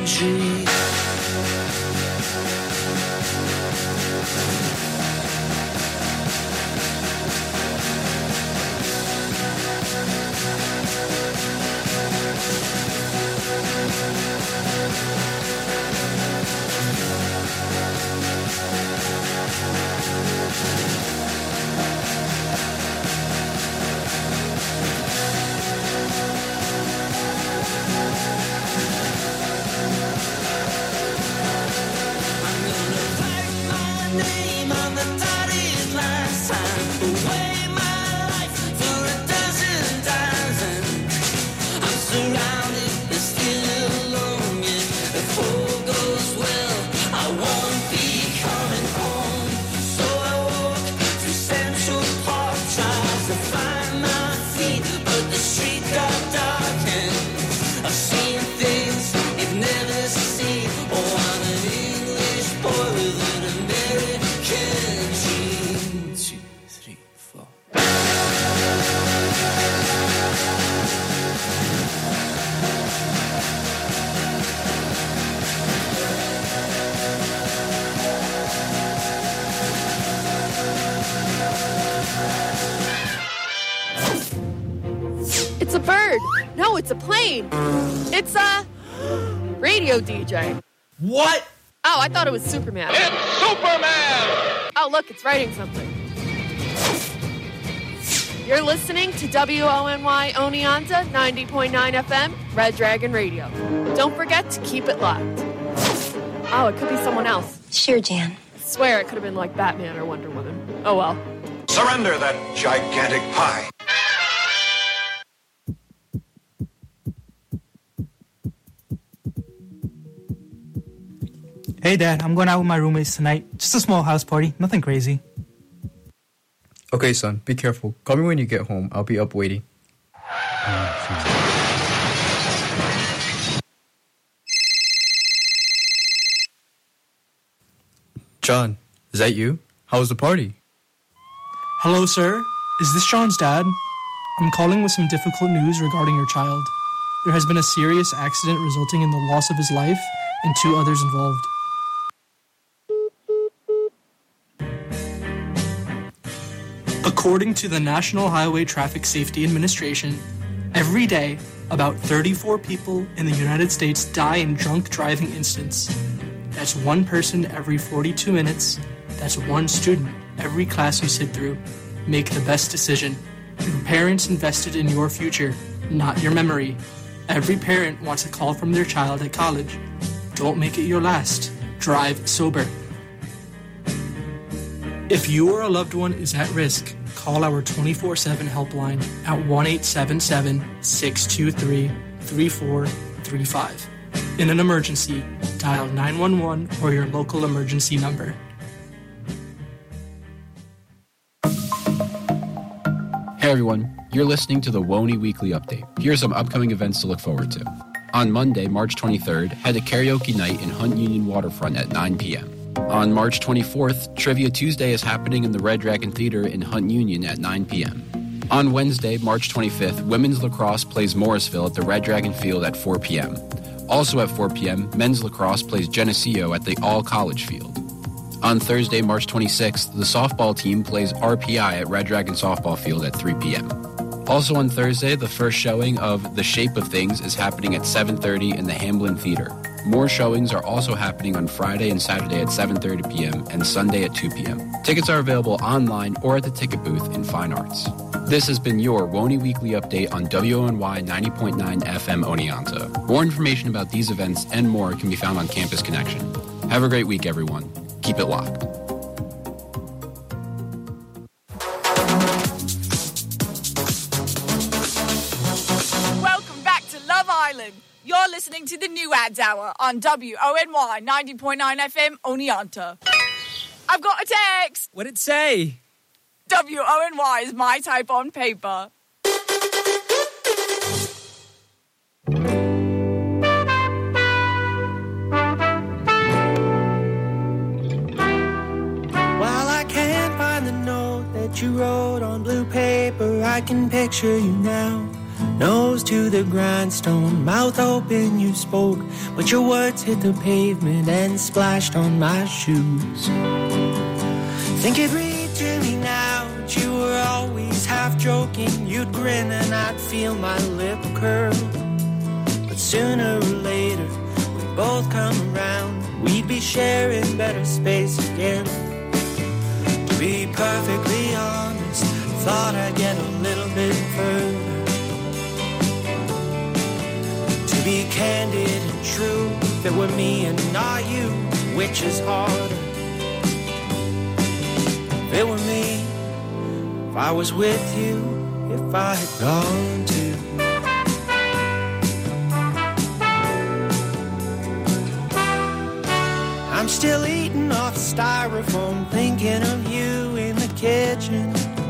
tree. It's a plane. It's a radio DJ. What? Oh, I thought it was Superman. It's Superman! Oh, look, it's writing something. You're listening to WONY Oneonta 90.9 FM, Red Dragon Radio. Don't forget to keep it locked. Oh, it could be someone else. Sure, Jan. I swear it could have been like Batman or Wonder Woman. Oh, well. Surrender that gigantic pie. Hey, Dad, I'm going out with my roommates tonight. Just a small house party, nothing crazy. Okay, son, be careful. Call me when you get home. I'll be up waiting. John, is that you? How was the party? Hello, sir. Is this John's dad? I'm calling with some difficult news regarding your child. There has been a serious accident resulting in the loss of his life and 2 others involved. According to the National Highway Traffic Safety Administration, every day, about 34 people in the United States die in drunk driving incidents. That's 1 person every 42 minutes. That's 1 student every class you sit through. Make the best decision. Your parents invested in your future, not your memory. Every parent wants a call from their child at college. Don't make it your last. Drive sober. If you or a loved one is at risk, call our 24/7 helpline at 1-877-623-3435. In an emergency, dial 911 or your local emergency number. Hey everyone, you're listening to the WONY Weekly Update. Here are some upcoming events to look forward to. On Monday, March 23rd, head to Karaoke Night in Hunt Union Waterfront at 9 p.m. On March 24th, Trivia Tuesday is happening in the Red Dragon Theater in Hunt Union at 9 p.m. On Wednesday, March 25th, women's lacrosse plays Morrisville at the Red Dragon Field at 4 p.m. Also at 4 p.m., men's lacrosse plays Geneseo at the All College Field. On Thursday, March 26th, the softball team plays RPI at Red Dragon Softball Field at 3 p.m. Also on Thursday, the first showing of The Shape of Things is happening at 7:30 in the Hamblin Theater. More showings are also happening on Friday and Saturday at 7:30 p.m. and Sunday at 2 p.m. Tickets are available online or at the ticket booth in Fine Arts. This has been your WONY Weekly Update on WONY 90.9 FM Oneonta. More information about these events and more can be found on Campus Connection. Have a great week, everyone. Keep it locked. Welcome back to Love Island. You're listening to the New Ads Hour on WONY 90.9 FM Oneonta. I've got a text. What'd it say? WONY is my type on paper. While I can't find the note that you wrote on blue paper, I can picture you now, Nose to the grindstone, mouth open you spoke, but your words hit the pavement and splashed on my shoes. Think it read to me now that you were always half joking. You'd grin and I'd feel my lip curl. But sooner or later, we'd both come around. We'd be sharing better space again. To be perfectly honest, I thought I'd get a little bit further. To be candid and true, if it were me and not you, which is harder? If it were me, if I was with you, if I had gone to. I'm still eating off styrofoam, thinking of you in the kitchen.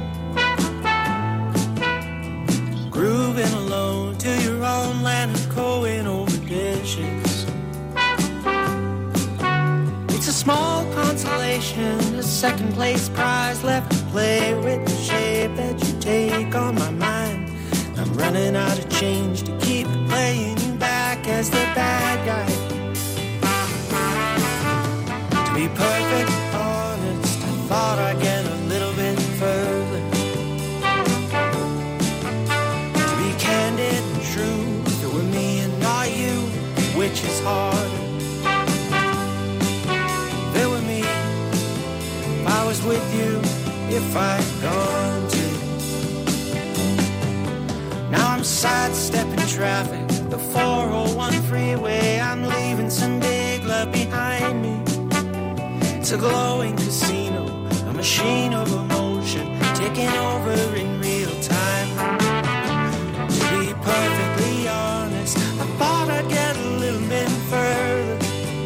Grooving alone to your own Leonard Cohen over dishes. It's a small consolation, a second place prize left to play with the shape that you take on my mind. I'm running out of change to keep playing you back as the bad guy. To be perfect honest, I thought I'd get a little bit further. True, if it were me and not you, which is harder? If it were me, if I was with you, if I'd gone to. Now I'm sidestepping traffic, the 401 freeway. I'm leaving some big love behind me. It's a glowing casino, a machine of emotion, ticking over in real time. Perfectly honest, I thought I'd get a little bit further.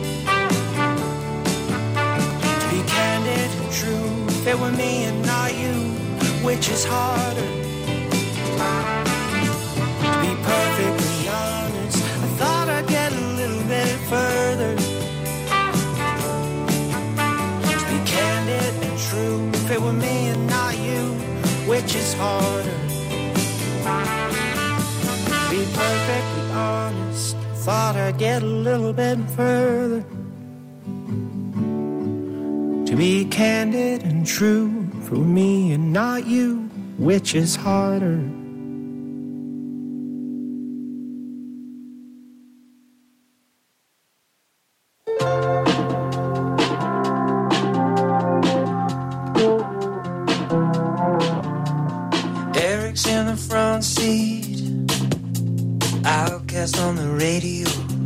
To be candid and true, if it were me and not you, which is harder? To be perfectly honest, I thought I'd get a little bit further. To be candid and true, if it were me and not you, which is harder? Be perfectly honest, thought I'd get a little bit further. To be candid and true, for me and not you, which is harder? Eric's in the front seat, Outcast on the radio.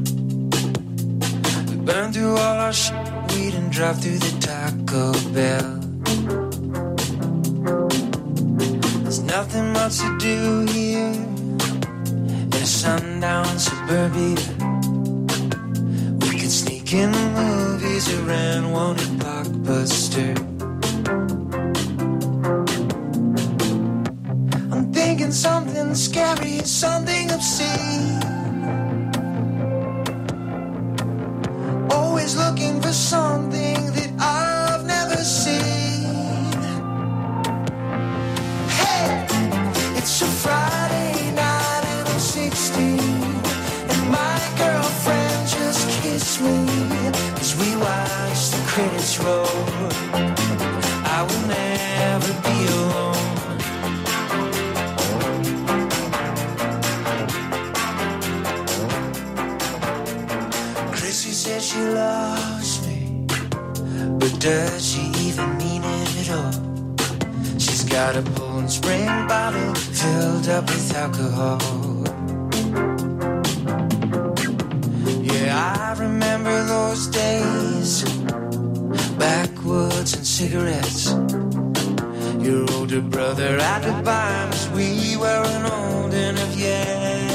We burn through all our shit, we didn't drive through the Taco Bell. There's nothing much to do here in a sundown suburbia. We could sneak in the movies around one at Blockbuster. I'm thinking something scary, something obscene. Always looking for something that I've never seen. Hey, it's a Friday night and I'm 16, and my girlfriend just kissed me as we watch the credits roll. I will never be alone. She loves me, but does she even mean it at all? She's got a Poland Spring bottle filled up with alcohol. Yeah, I remember those days, backwoods and cigarettes. Your older brother had to buy 'em as we weren't old enough yet.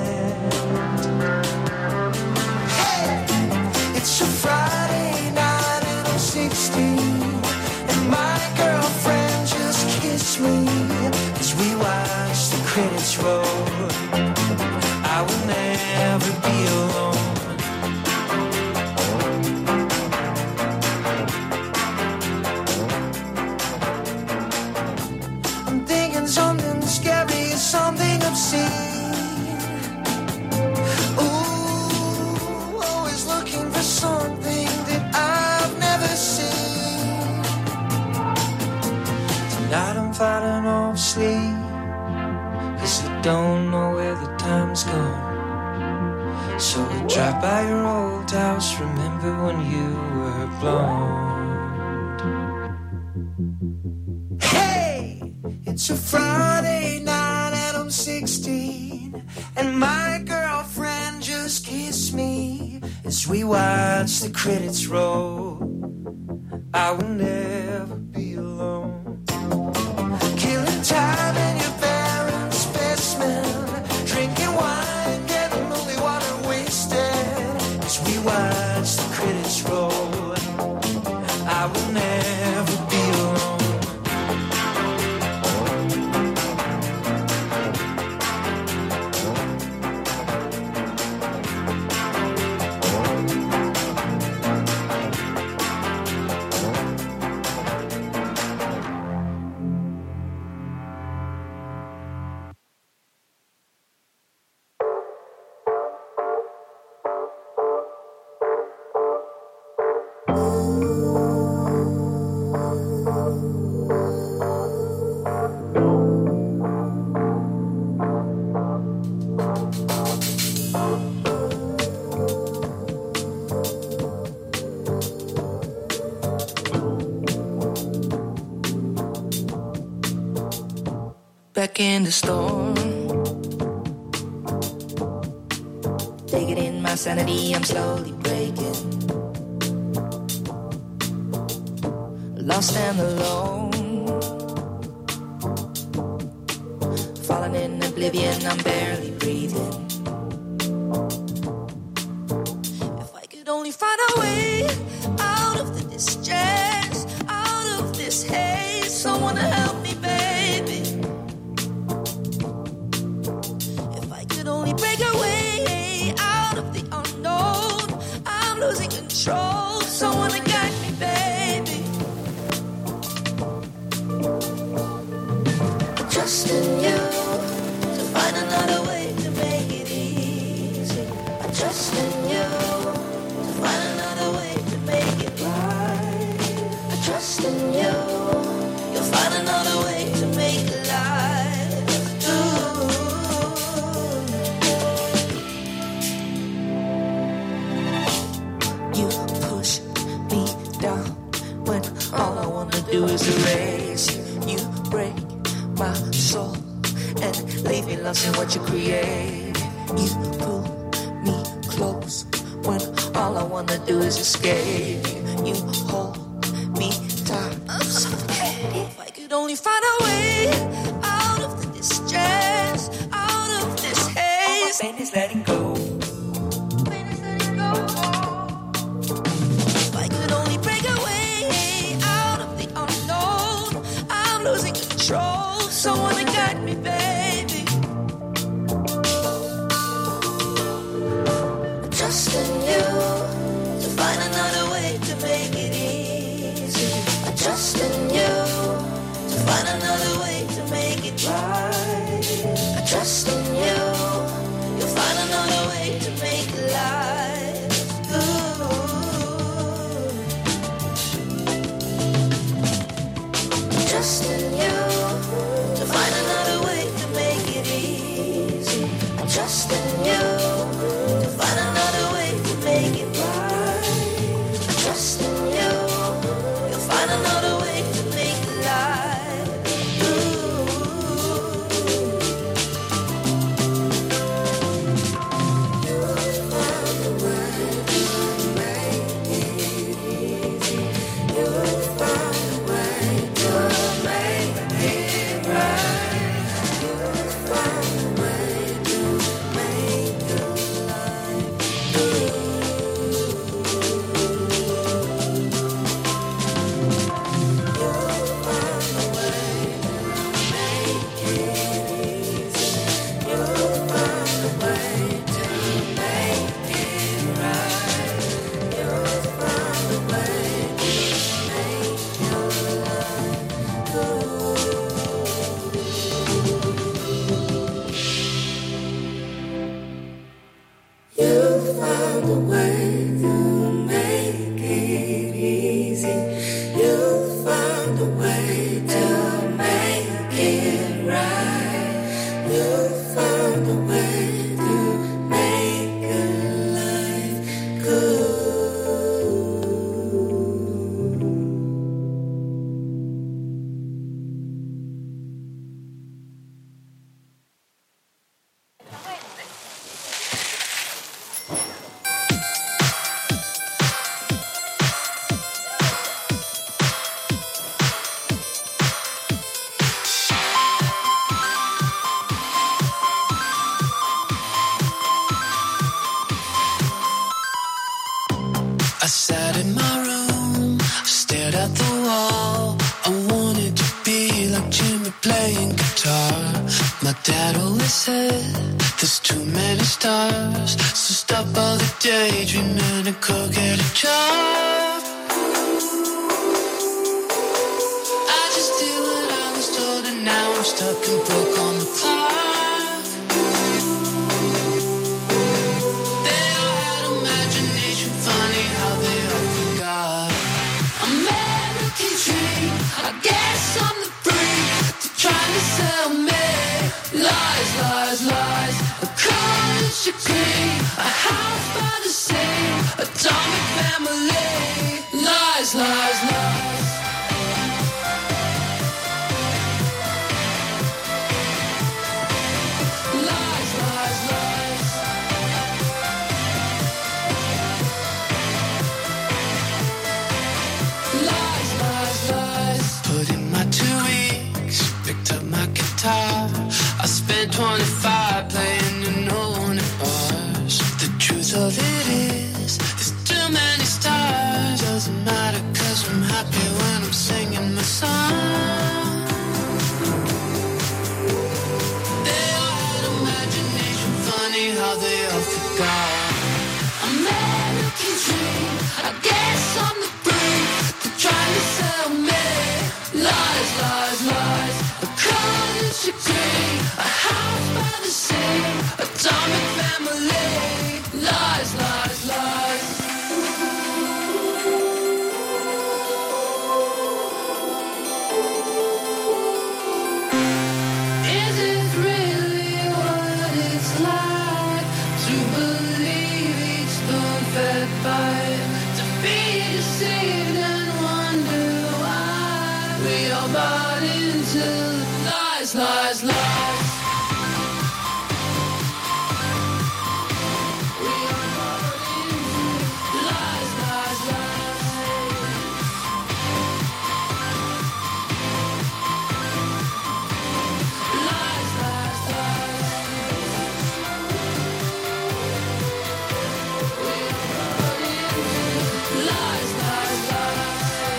It's a Friday night and I'm 16, and my girlfriend just kissed me as we watch the credits roll. I will never be alone. I'm thinking something scary, something obscene. don't know where the time's gone. So I drive by your old house, remember when you were blonde. Hey, it's a Friday night and I'm 16, and my girlfriend just kissed me. As we watch the credits roll, I will never be alone. Killing time in your parents' basement, drinking wine, getting holy water wasted. As we watch the credits roll, I will never be alone. Back in the storm, taking in my sanity, I'm slowly breaking. Lost and alone, falling in oblivion, I'm barely breathing. If I could only find a way out of the distress, out of this haze, someone to help me, baby. Only break away out of the unknown, I'm losing control, someone to guide me, baby. I trust in you to find another way to make it easy. I trust in you to find another way to make it right. I trust in you, you'll find another way to make it life. Ooh. All I wanna do is erase you. You break my soul and leave me lost in what you create. You pull me close when all I wanna do is escape you. You hold me tight. If I could only find a way out of the distress, out of this haze. All my pain is letting go. If I could only break away losing control, someone to guide me, baby. I trust in you to find another way to make it easy. I trust in you to find another way to make it right. I trust in you, you'll find another I sat in my room, stared at the wall. I wanted to be like Jimmy playing guitar. My dad always said there's too many stars, so stop all the daydreaming and go get a job. I just did what I was told and now I'm stuck and broke on the clock. They all had imagination, funny how they all forgot. American dream, I guess I'm the freak. They're trying to sell me lies, lies, lies. A college degree, a house by the sea, atomic family. Lies, lies, lies. Lies, lies, lies. Lies, lies, lies. Put in my 2 weeks, picked up my guitar. I spent 25 playing to no one at bars. The truth of it is, there's too many stars. Doesn't matter 'cause I'm happy when I'm singing my song. They all had imagination, funny how they all forgot. American dream, I guess I'm the brief. They're trying to sell me lies, lies, lies. A college degree, a house by the sea, atomic family. Lies, lies, lies. Is it really what it's like to believe each spoon-fed bite, to be deceived and wonder why we all bought into lies, lies, lies. We all bought into lies, lies, lies. Lies, lies, lies. We all bought into lies, lies, lies.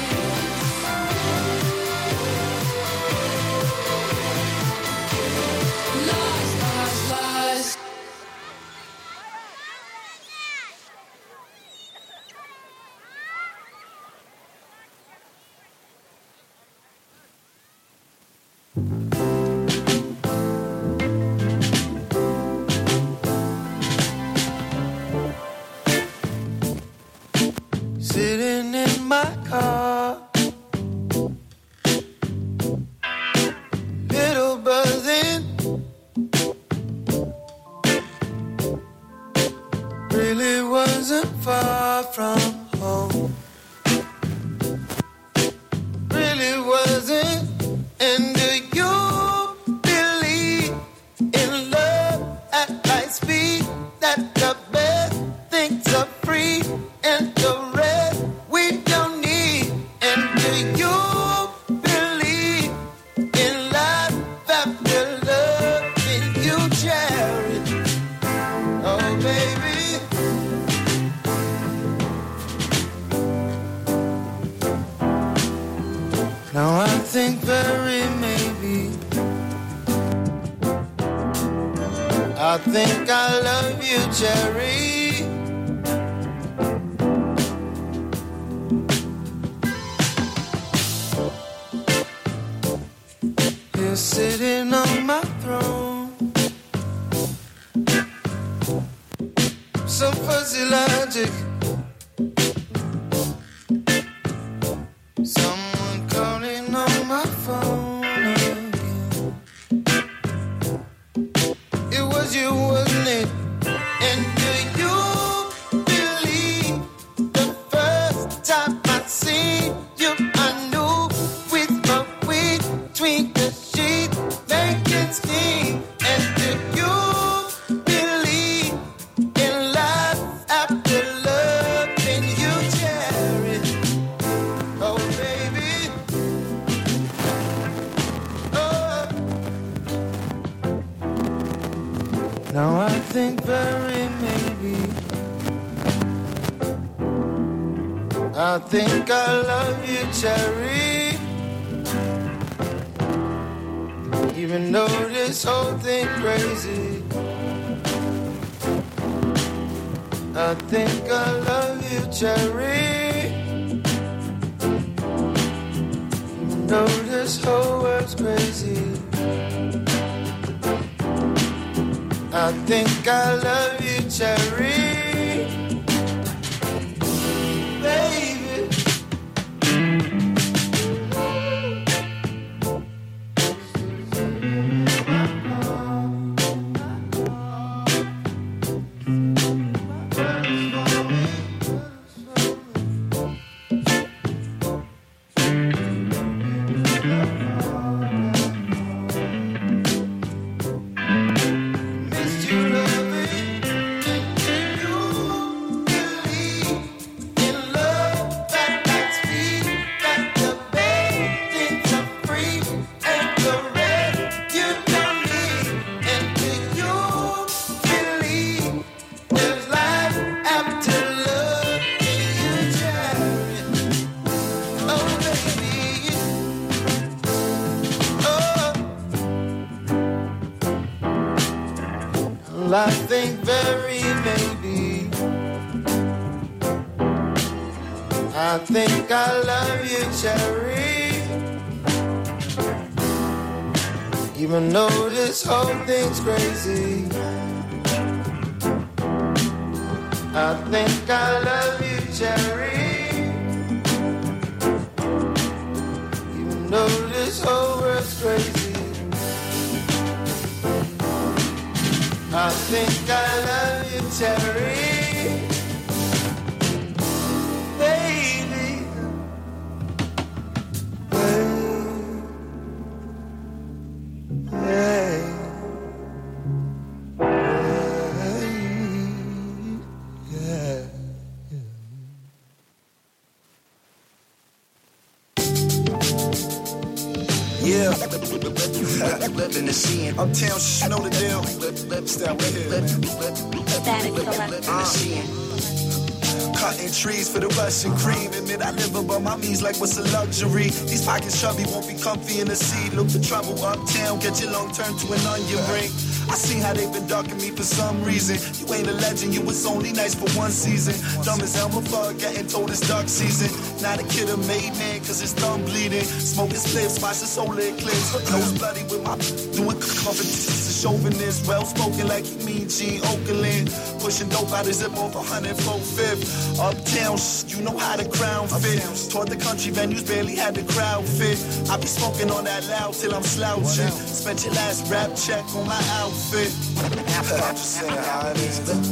Lies, lies, lies. Sitting in my car, little buzzing, really wasn't far from home, really wasn't. And do you believe in love at light speed, that the best things are free and the rest we don't need? And do you believe in life after love? Can you cherish? Oh, baby. Now I think very maybe I think I love you, Cherry. You're sitting on my throne, some fuzzy logic. Someone calling on my phone again. It was you, wasn't it? And do you believe the first time I seen you, I knew with my wig between the sheets, making steam? And do you believe in life after love? I think I love you, Cherry. Even though this whole thing crazy, I think I love you, Cherry. Even though this whole world's crazy, I think I love you, Cherry. I think very maybe I think I love you, Cherry. Even though this whole thing's crazy, I think I love you, Cherry. Even though this whole world's crazy, I think I love you, Cherry. Baby. Hey. Yeah. Yeah. Living the scene. Uptown, you know the deal. Step right here. Cutting trees for the Russian cream. Admit I live above my means like what's a luxury. These pockets chubby won't be comfy in the seat. Look for trouble uptown, get your long turn to an onion ring. I see how they've been ducking me for some reason. You ain't a legend, you was only nice for one season. Dumb as Elmer Fudd, getting told it's dark season. Not a kid, a made man, cause his thumb bleeding. Smoking spliffs, watch the solar eclipse. Nose bloody with my doing competitions. Chauvinist, well spoken like he mean Gene Okerlund. Pushing dope out his zip off 104 Fifth. Uptown, you know how the crown fit. Toward the country venues, barely had the crowd fit. I be smoking on that loud till I'm slouching. Spent your last rap check on my outfit. I'm just saying how it is. Yeah.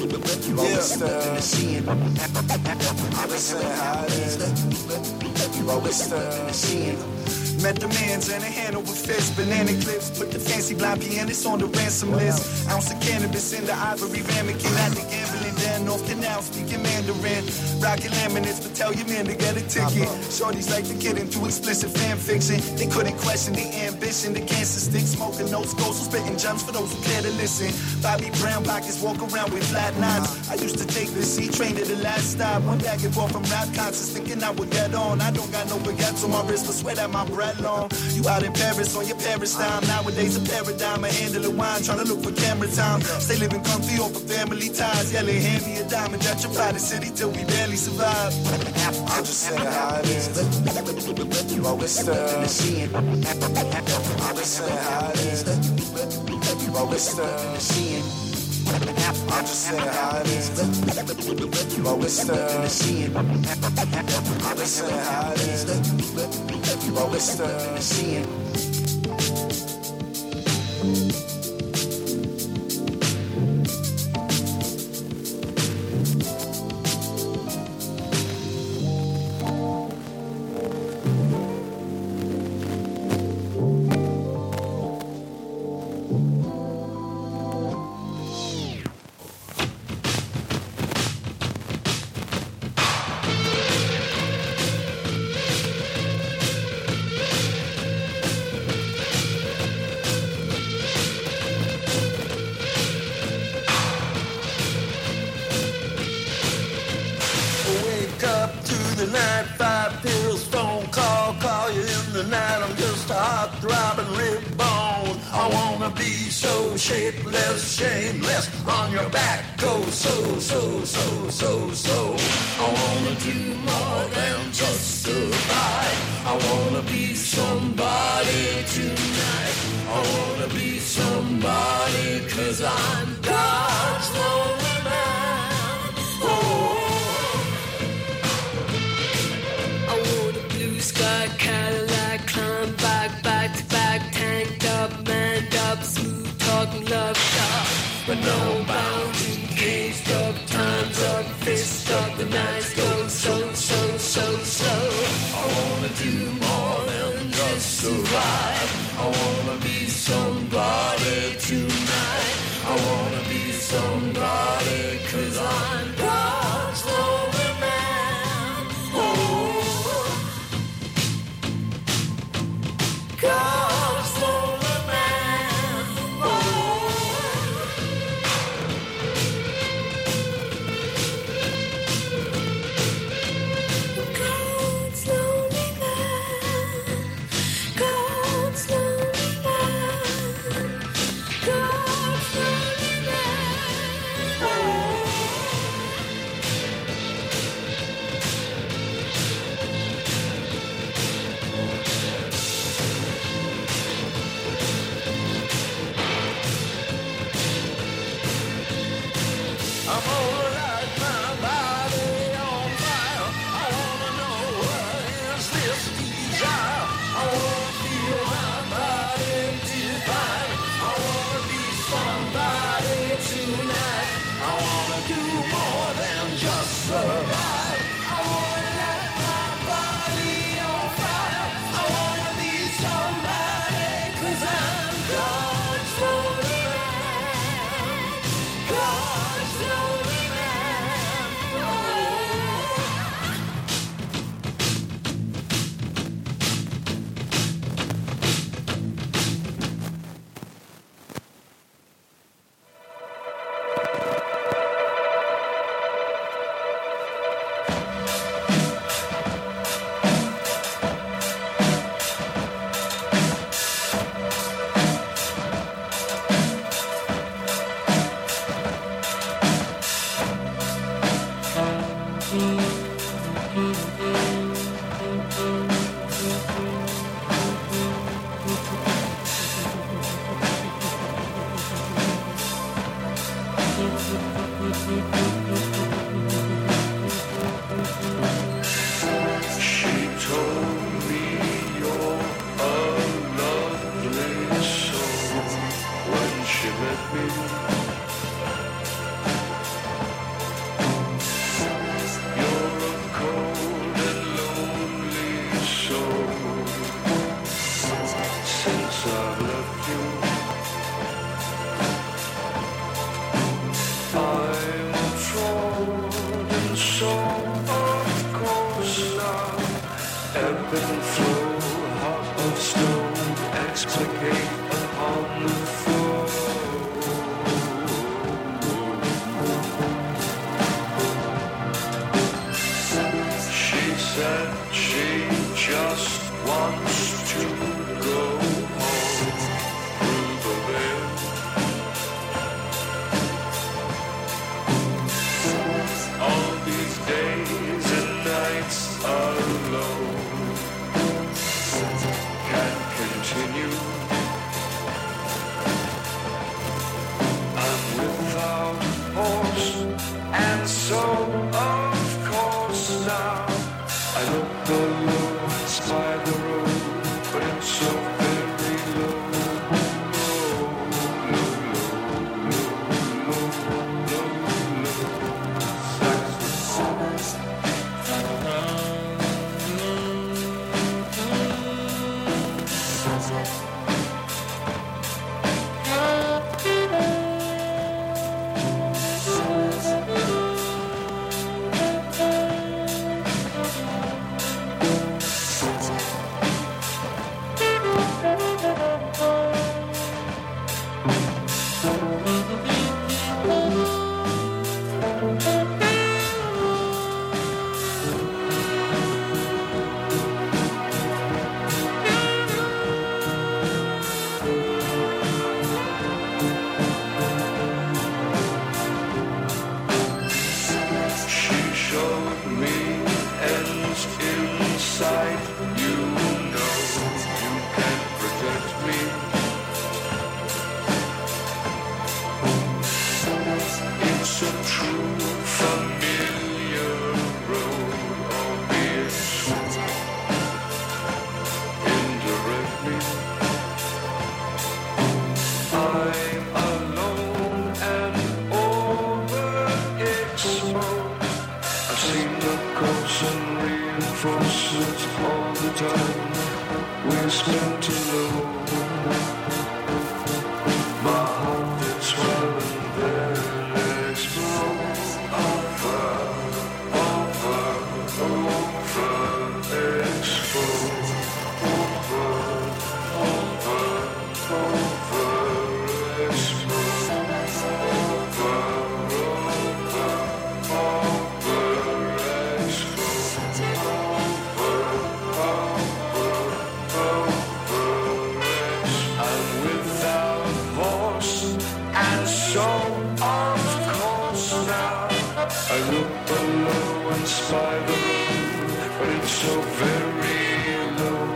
I'm just saying how it is. Met the mans and a handle with fists, banana clips. Put the fancy blind pianist on the ransom list. Ounce of cannabis in the ivory ramekin. At the gambling down off canal, speaking Mandarin. Rockin' laminates, but tell your man to get a ticket. Shorties like to get into explicit fan fiction. They couldn't question the ambition. The cancer stick smoking, no skulls, spitting gems for those who care to listen. Bobby Brown pockets walk around with flat knives. I used to take the C train to the last stop. One back and forth from rap concerts, thinking I would get on. I don't got no baguettes on my wrist, but sweat at my breath. Long. You out in Paris on your Paris time. Nowadays a paradigm, a handle of wine, trying to look for camera time. Stay living comfy off of family ties. Yeah, they hand me a diamond, gentrify the city till we barely survive. I'm just saying how it is. You always stir in the scene. I'm just saying how it is. You always stir in the scene. I'm just saying how it is. You always stir in the scene. I'm just saying how it is. You always stir in the scene. the night, 5 pills, phone call you in the night. I'm just a hot throbbing rib bone. I wanna be so shapeless, shameless, on your back, go so. I wanna do more than just survive. I wanna be somebody tonight. I wanna be somebody, 'cause I'm God's lonely man. I want a blue sky Cadillac, climb back to back, tanked up, manned up, smooth talking love shot. But no bounds, caged up, time's up, fist up, the nights go so. I wanna do more than just survive. I wanna be somebody tonight. I wanna be somebody, 'cause I'm God's lonely man. God's lonely man. God's lonely man, God's lonely man, God's lonely man. I'm gonna light my body on fire. I wanna know what is this desire. I wanna feel my body divine. I wanna be somebody tonight. I wanna do more than just survive. I wanna light my body on fire. I wanna be somebody, 'cause I'm God's lonely man. God's lonely man. She told me you're a lovely soul when she met me. You're a cold and lonely soul. Since I've left you, I'm a trodden soul. Of course now, ebb and flow, heart of stone, explicate upon the floor. She said she just wants to go home through the veil. All these days and nights alone can't continue. I'm without horse, and so of course now I look below by the road, but it's so very low. chemicals and reinforcements all the time. We're spent alone. My heart is swelling, their legs move over, explode, I look below and spy the moon, but it's so very low.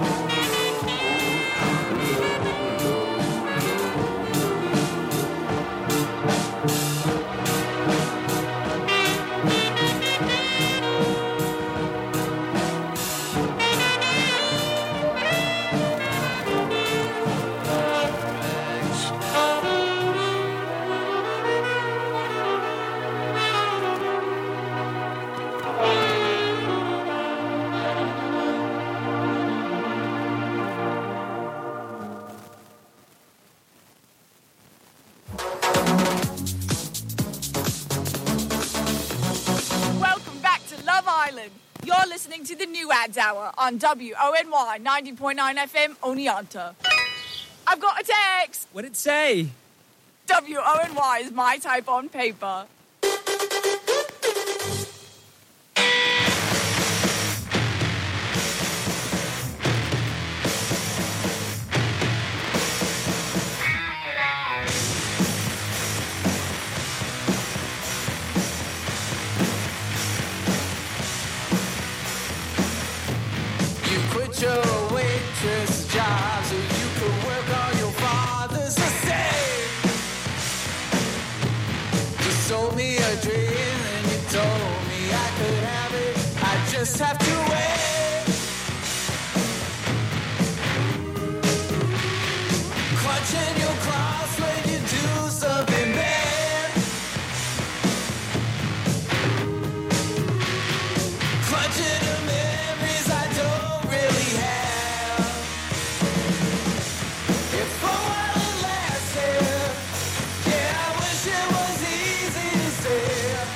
You're listening to the New Ads Hour on WONY 90.9 FM Oneonta. I've got a text. What'd it say? WONY is my type on paper. Your waitress job so you could work on your father's estate. You sold me a dream and you told me I could have it. I just have to wait. Clutching your claws when you do something bad. Clutching the memories I don't really have. If for a while it lasted, yeah, I wish it was easy to say.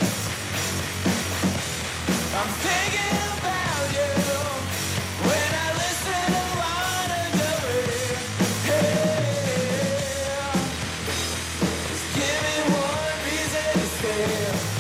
I'm thinking about you when I listen to Lana Del Rey. Hey, just give me one reason to stay.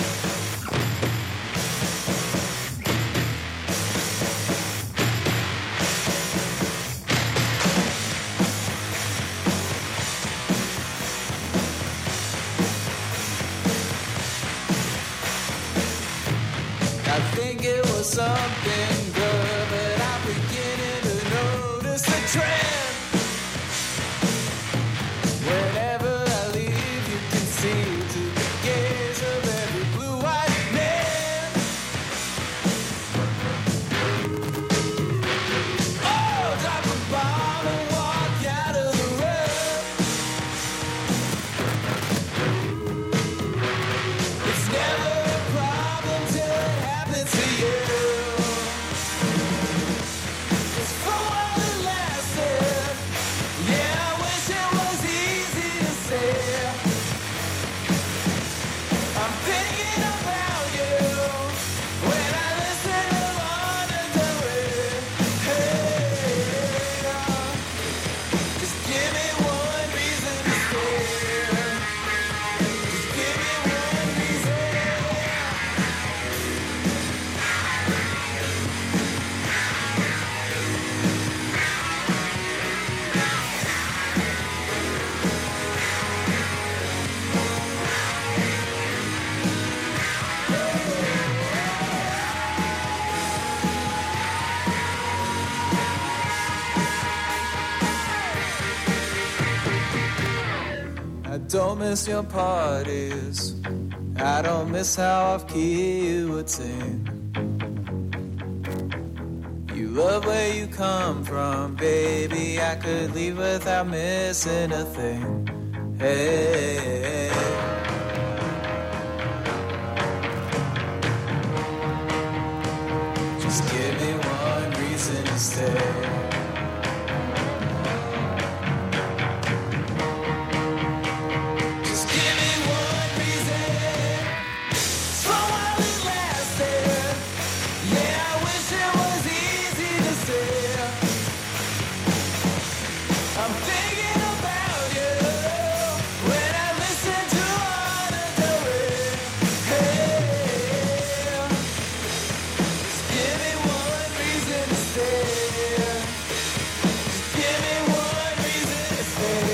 I think it was something good, but I'm beginning to notice a trend. Whenever I leave, you can see to the gaze of every blue-eyed man. Oh, drop a bomb and walk out of the room. It's never a problem till it happens to you. It's for a while it lasted. Yeah, I wish it was easy to say. I'm thinking about you when I listen to Lana Del Rey. Hey, just give me one reason to stay. Just give me one reason. I don't miss your parties. I don't miss how off key you would sing. You love where you come from, baby. I could leave without missing a thing. Hey. Just give me one reason to stay. Just give me one reason. It's for while it lasted. Yeah, I wish it was easy to say. I'm thinking about you when I listen to Lana Del Rey. Hey, just give me one reason to stay. Just give me one reason to stay.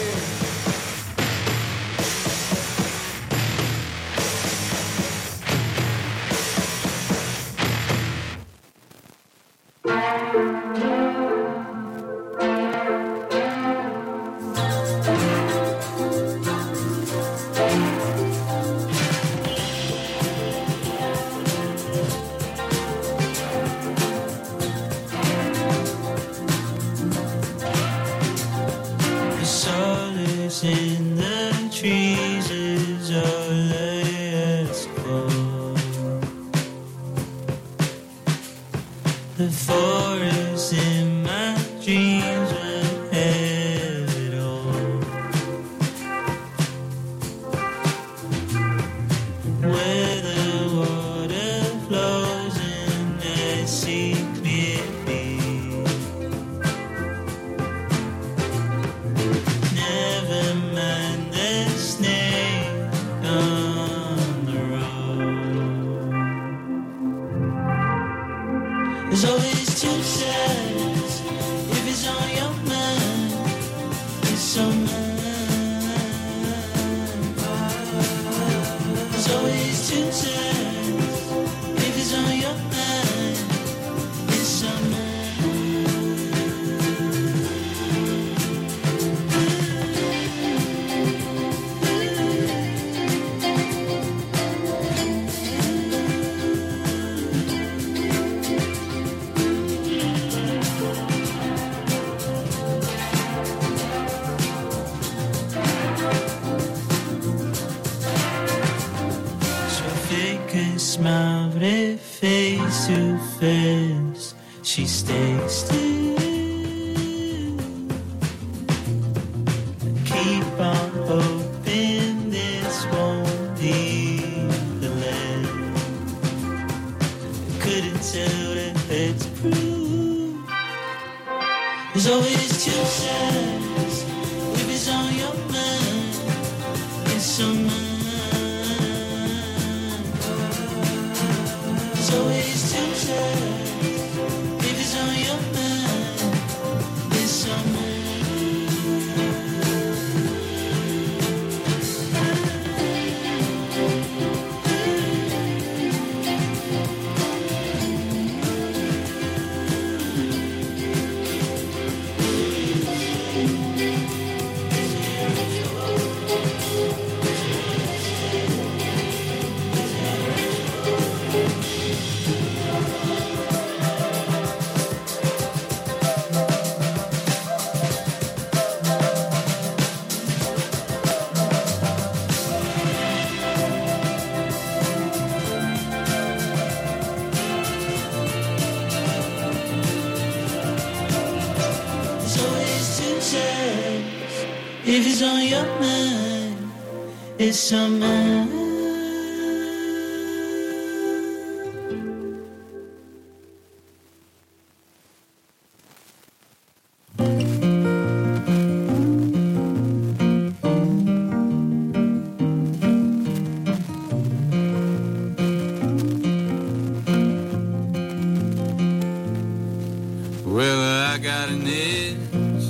The solace in the trees is all I ask for. The forest in my dreams will have it all. Where the water flows and I see clearly. Never mind the snake on the road. There's always two sides. If it's on your mind, it's on mine. There's always two sides. If it's on your mind, it's on mine. So fake a smile, but it face to face. She stays still. Keep on hoping this won't be the last. Couldn't tell that it's proof. There's always two sides. If it's on your mind, it's on mine. There's always two sides. If it's on your mind, it's on mine. There's always two sides. If it's on your mind, it's on mine. Well, I got an itch.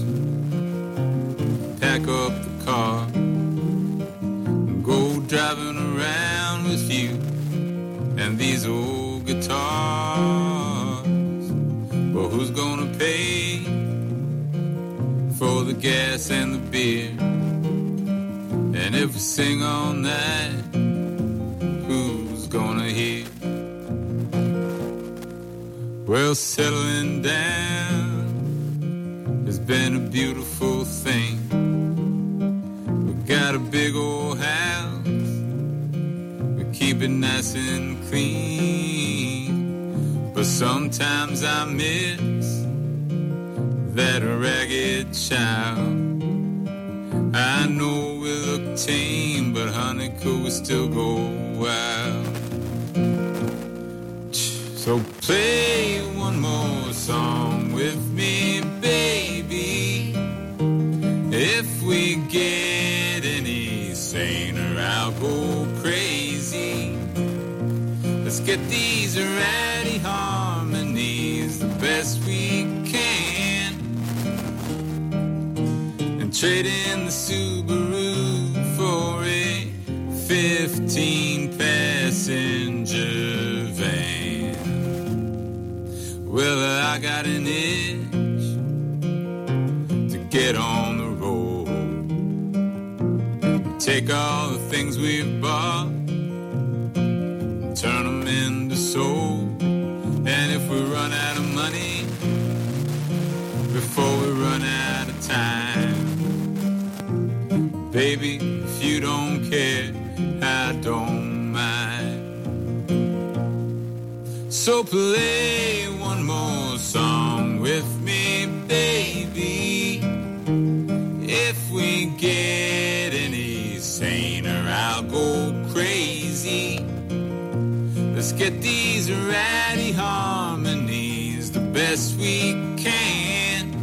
Pack up the car. Go driving around with you and these old guitars. But who's gonna pay for the gas and the beer? And if we sing all night, who's gonna hear? Well, settling down has been a beautiful thing. We got a big old house, we keep it nice and clean. But Sometimes I miss that ragged child. I know we look tame, but honey, could we still go wild? So play one more song with me, baby. If we get any saner, I'll go crazy. Let's get these ratty harmonies the best we can, and trade in the Subaru for a 15-passenger van. Well, I got an itch to get on the road, take all the things we've bought, turn them into soul. And if we run out of money before we run out of time, baby, if you don't care, I don't mind. So play one more song with me, baby. If we get any saner, I'll go crazy. Let's get these ratty harmonies the best we can,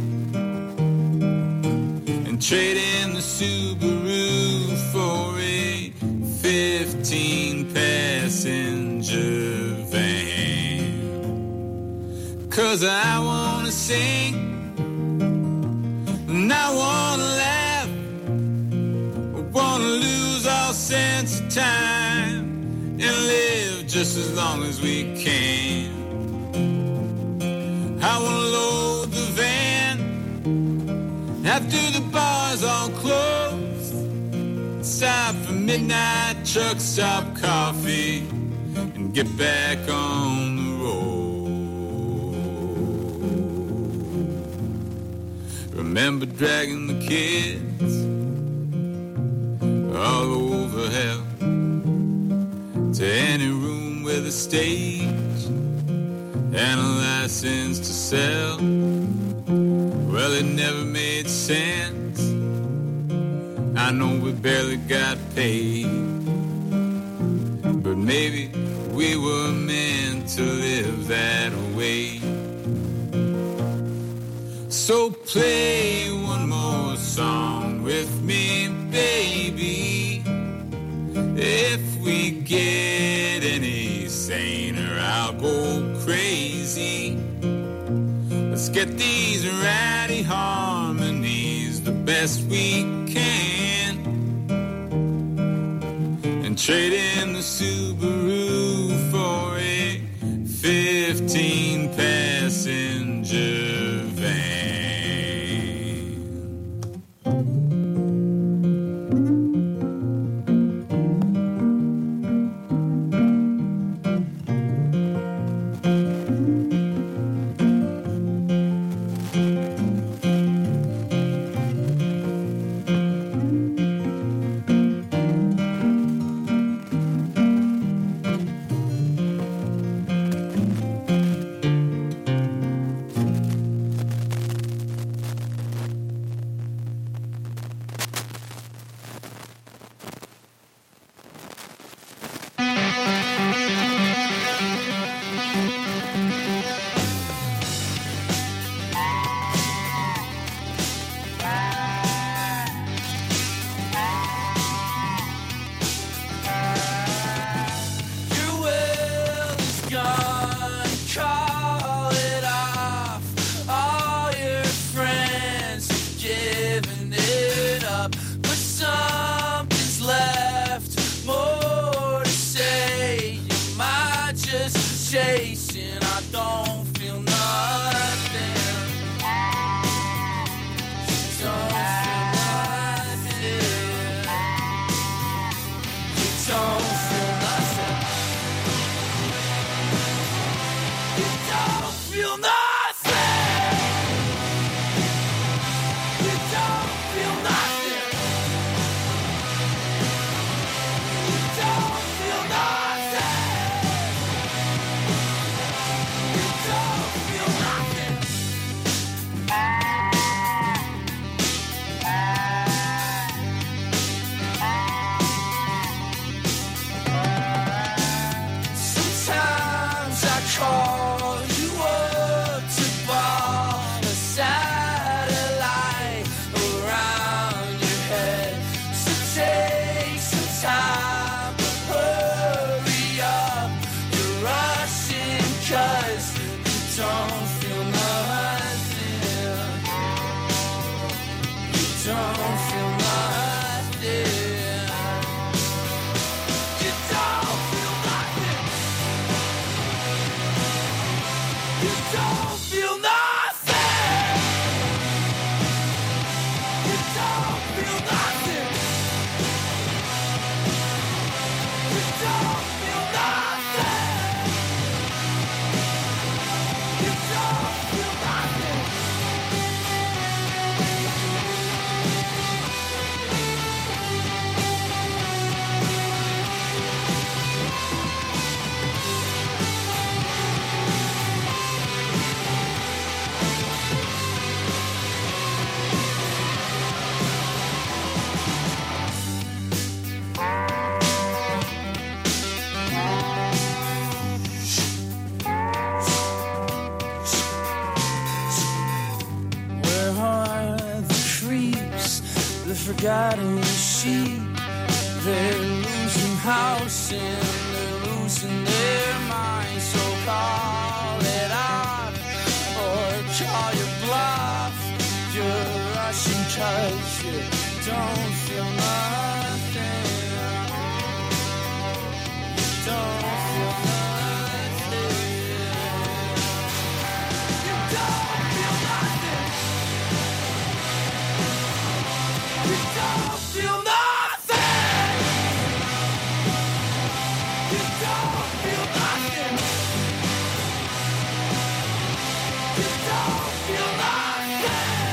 and trade in the Subaru for a 15-passenger van. 'Cause I wanna sing and I wanna laugh, I wanna lose all sense of time and live just as long as we can. I wanna load the van after the bars all closed, stop for midnight truck stop coffee, and get back on the road. Remember dragging the kids all over hell to any room with a stage and a license to sell. Well, it never made sense. I know we barely got paid, but maybe we were meant to live that way. So play one more song with me, baby. If we get any saner, I'll go crazy. Let's get these ratty harmonies the best we can, and trade in the Subaru for a 15-passenger van. don't feel nothing. You don't feel nothing. You don't feel nothing. You don't feel nothing. You don't feel nothing. You don't feel nothing. You don't feel nothing. Where are the creeps, the forgotten sheep? They're losing house and they're losing their minds. So call it off or call your bluff. You're rushing 'cause you don't feel nothing. You don't feel nothing. You don't feel nothing. You don't feel nothing. You don't feel nothing. You don't feel nothing.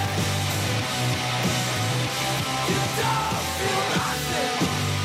You don't feel nothing.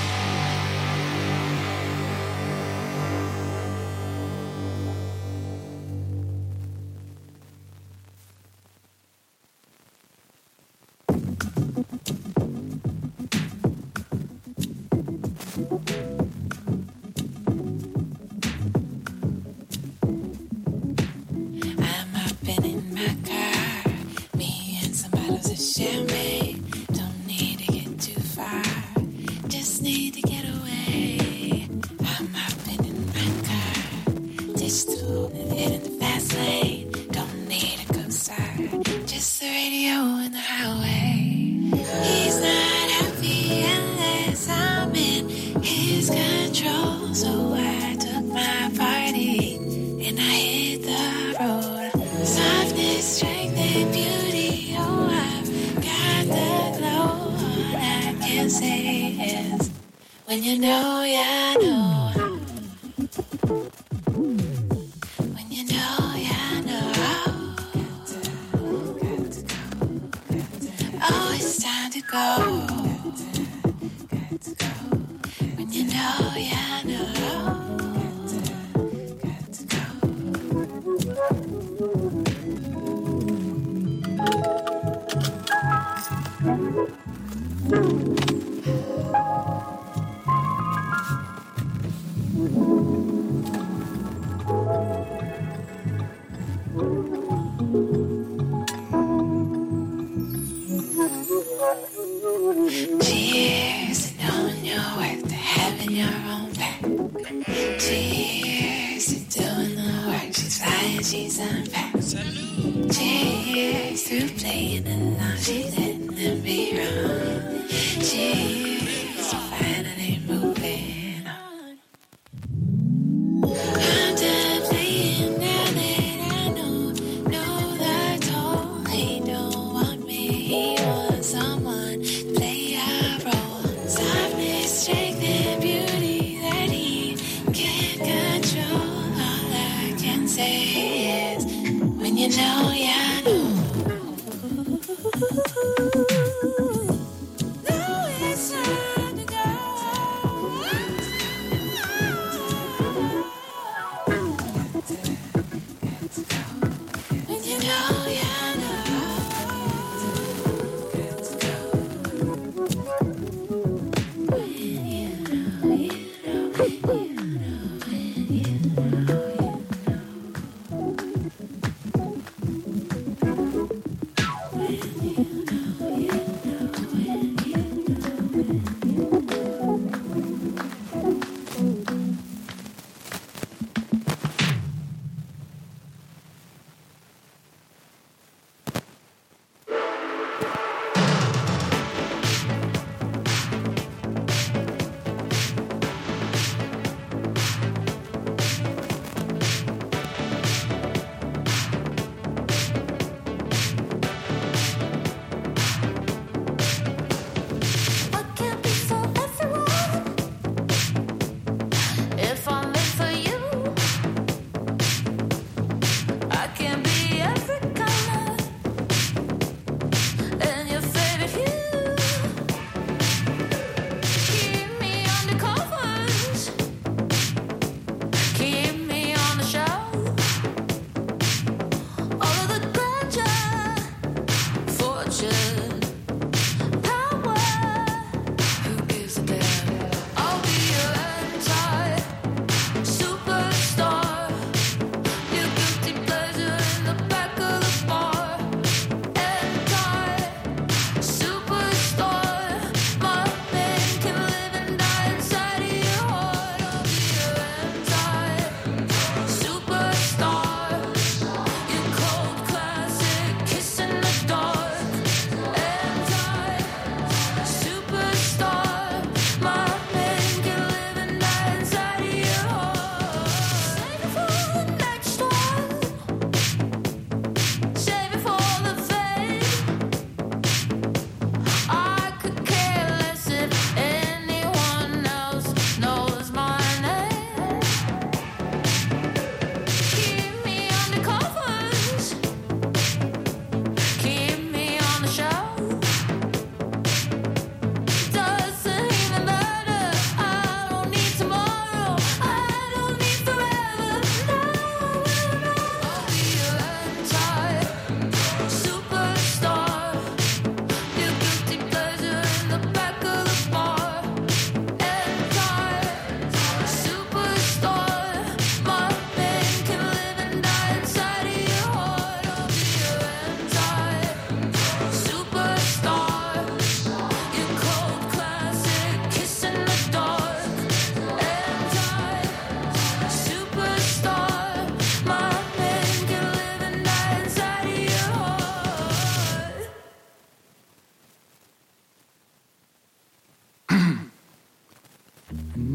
I'm hopping in my car, me and some bottles of champagne. Don't need to get too far, just need to get away. I'm hopping in my car, ditch the road and get in the fast lane. Don't need a co-star, just the radio and the highway. He's not happy unless I'm in his control, so I took my party and I hit the road. Softness, strength, and beauty. Oh, I've got the glow. All I can say is, when you know, you know. When you know, you know. Oh, it's time to go. When you know, you know. Cheers to knowing your worth, to having your own back. Cheers to doing the work. She's flying, she's unpacked. Cheers through playing along. She's letting them be wrong. Cheers to finally moving on. I'm done playing now that I know the toll. He don't want me, he wants someone to play a role. Softness, strength, and beauty that he can't control. All I can say is, when you know, you know. Now it's time to go. When you know, you know.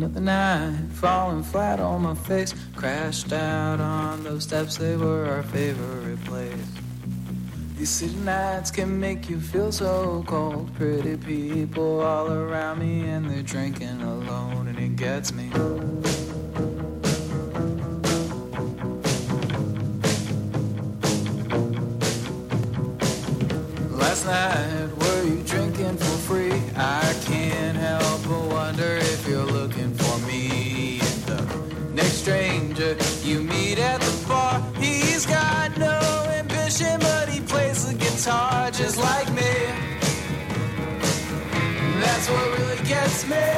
of the night, falling flat on my face, crashed out on those steps, they were our favorite place. These city nights can make you feel so cold. Pretty people all around me and they're drinking alone, and it gets me. Last night, were you drinking for free? I can't help but wonder if you're looking for me. And the next stranger you meet at the bar, he's got no ambition, but he plays the guitar just like me. That's what really gets me.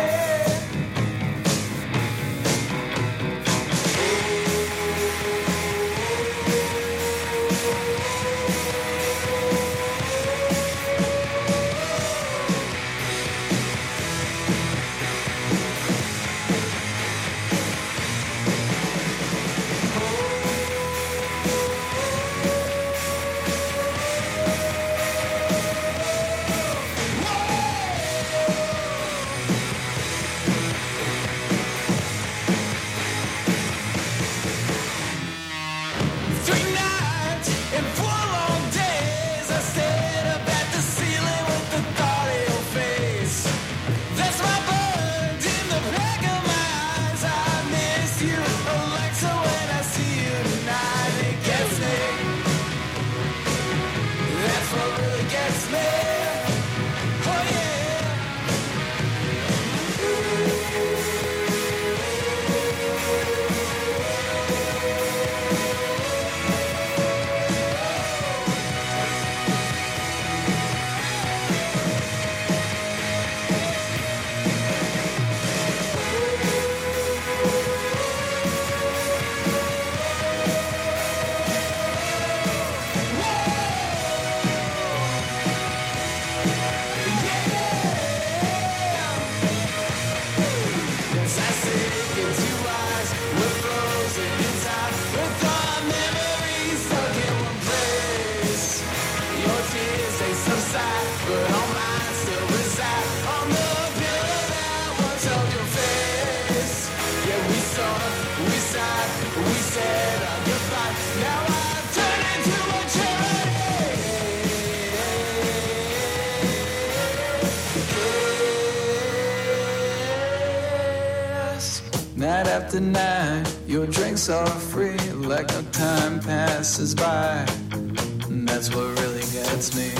Night after night, your drinks are free, like no time passes by. And that's what really gets me.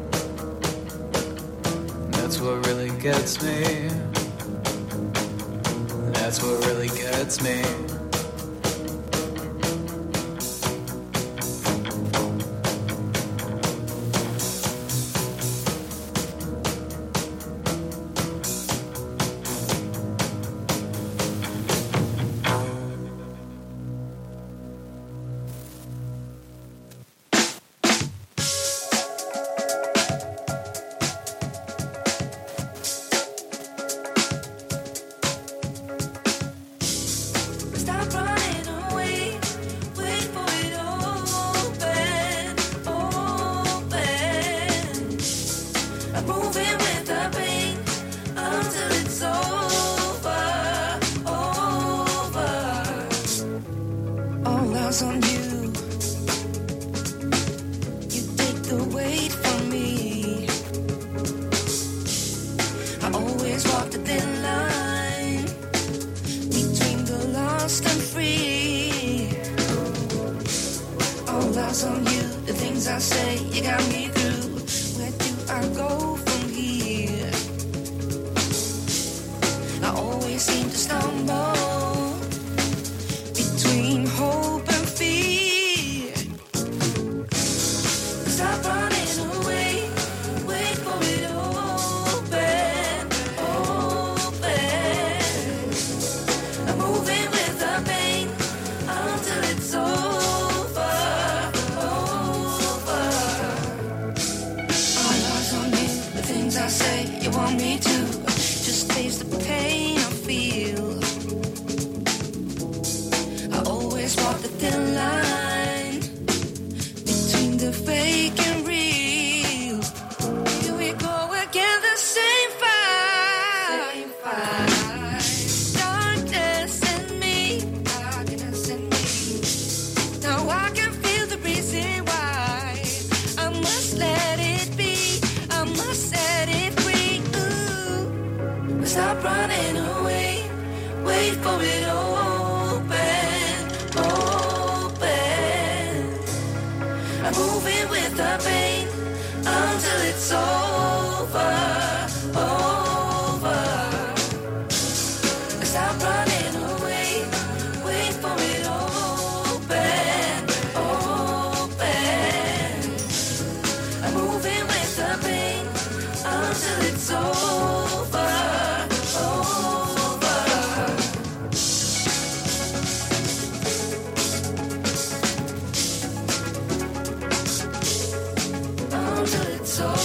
That's what really gets me. That's what really gets me. Same fire. moving with the pain until it's over, over. Stop running away, wait for it open, open. I'm moving with the pain until it's over, over. Until it's over.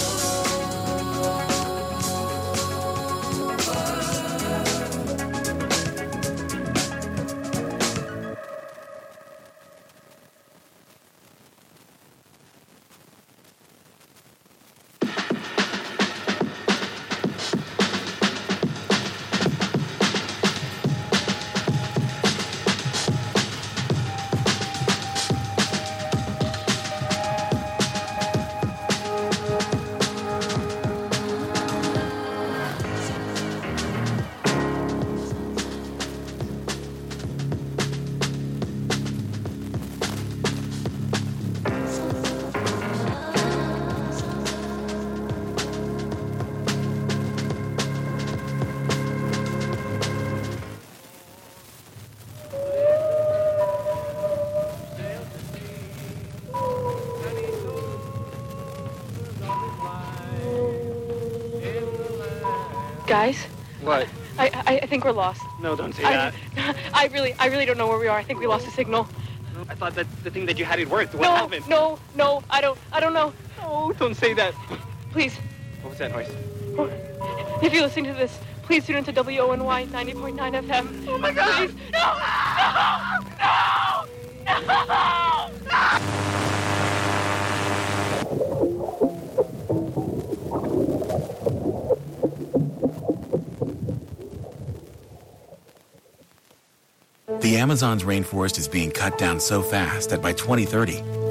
Guys, What? I think we're lost. No, don't say that. I really don't know where we are. I think we lost the signal. I thought that the thing that you had it worked. What No, happened? no, I don't know. Oh, don't say that. Please, What was that noise? if you're listening to this, please tune into WONY 90.9 FM. Oh my God! Please. The Amazon's rainforest is being cut down so fast that by 2030,